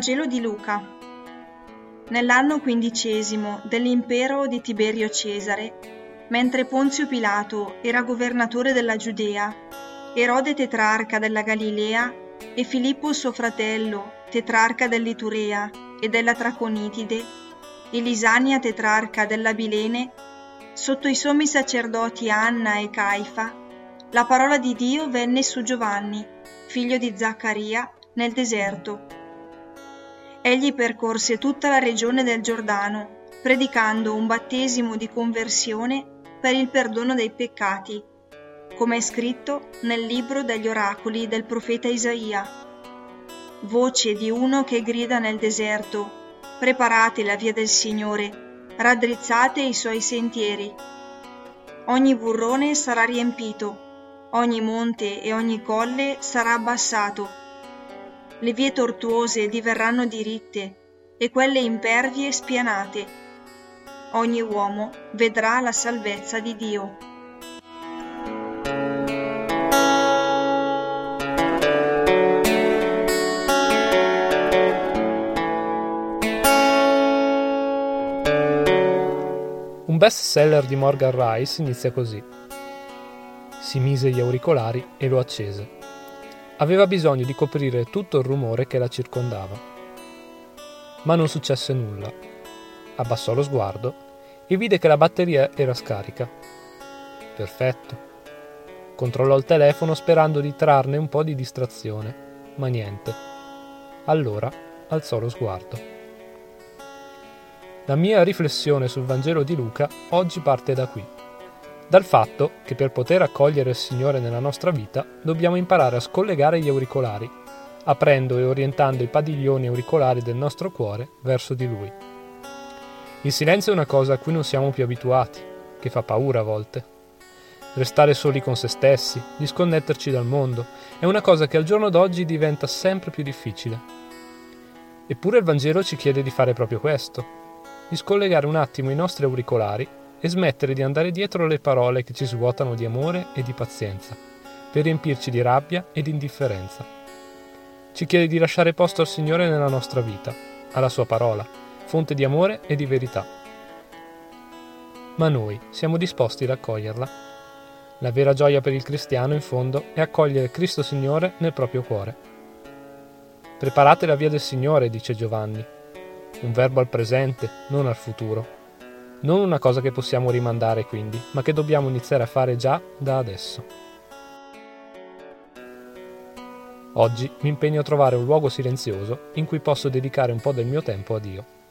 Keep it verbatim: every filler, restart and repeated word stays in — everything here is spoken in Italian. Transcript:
Vangelo di Luca. Nell'anno quindicesimo dell'impero di Tiberio Cesare, mentre Ponzio Pilato era governatore della Giudea, Erode tetrarca della Galilea e Filippo suo fratello, tetrarca dell'Iturea e della Traconitide, e Lisania tetrarca della Bilene, sotto i sommi sacerdoti Anna e Caifa, la parola di Dio venne su Giovanni, figlio di Zaccaria, nel deserto. Egli percorse tutta la regione del Giordano, predicando un battesimo di conversione per il perdono dei peccati, come è scritto nel libro degli oracoli del profeta Isaia. Voce di uno che grida nel deserto: preparate la via del Signore, raddrizzate i suoi sentieri. Ogni burrone sarà riempito, ogni monte e ogni colle sarà abbassato. Le vie tortuose diverranno diritte e quelle impervie spianate. Ogni uomo vedrà la salvezza di Dio. Un best seller di Morgan Rice inizia così. Si mise gli auricolari e lo accese. Aveva bisogno di coprire tutto il rumore che la circondava. Ma non successe nulla. Abbassò lo sguardo e vide che la batteria era scarica. Perfetto. Controllò il telefono sperando di trarne un po' di distrazione, ma niente. Allora alzò lo sguardo. La mia riflessione sul Vangelo di Luca oggi parte da qui. Dal fatto che per poter accogliere il Signore nella nostra vita dobbiamo imparare a scollegare gli auricolari, aprendo e orientando i padiglioni auricolari del nostro cuore verso di Lui. Il silenzio è una cosa a cui non siamo più abituati, che fa paura a volte. Restare soli con se stessi, disconnetterci dal mondo, è una cosa che al giorno d'oggi diventa sempre più difficile. Eppure il Vangelo ci chiede di fare proprio questo, di scollegare un attimo i nostri auricolari e smettere di andare dietro le parole che ci svuotano di amore e di pazienza, per riempirci di rabbia e di indifferenza. Ci chiede di lasciare posto al Signore nella nostra vita, alla Sua parola, fonte di amore e di verità. Ma noi siamo disposti ad accoglierla. La vera gioia per il cristiano, in fondo, è accogliere Cristo Signore nel proprio cuore. Preparate la via del Signore, dice Giovanni. Un verbo al presente, non al futuro. Non una cosa che possiamo rimandare quindi, ma che dobbiamo iniziare a fare già da adesso. Oggi mi impegno a trovare un luogo silenzioso in cui posso dedicare un po' del mio tempo a Dio.